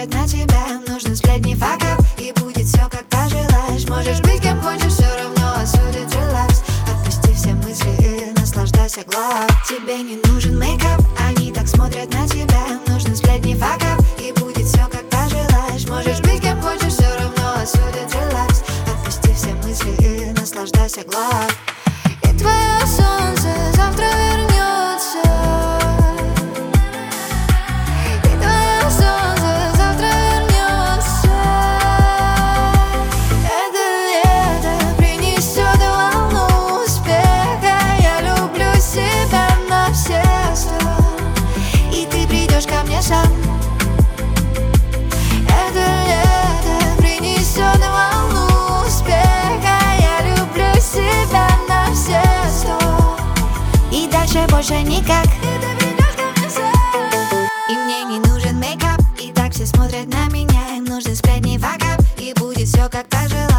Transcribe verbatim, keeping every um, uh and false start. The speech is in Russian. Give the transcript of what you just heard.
смотрят на тебя, им нужны сплетни, факап. И будет все, как пожелаешь. Можешь быть кем хочешь, все равно осудят, релакс. Отпусти все мысли и наслаждайся глав. Тебе не нужен мейкап, они так смотрят на тебя, им нужны сплетни, факап. И будет все, как пожелаешь. Можешь быть кем хочешь, все равно осудят, релакс. Отпусти все мысли и наслаждайся глав. И твое солнце завтра вернется. И твое солнце завтра вернется. Это лето принесет волну успеха. Я люблю себя на все сто. И ты придешь ко мне сам. Это лето принесет волну успеха. Я люблю себя на все сто. И дальше больше никак. И мне не нужен мейкап. И так все смотрят на меня, им нужны сплетни, факап. И будет все, как пожелаешь.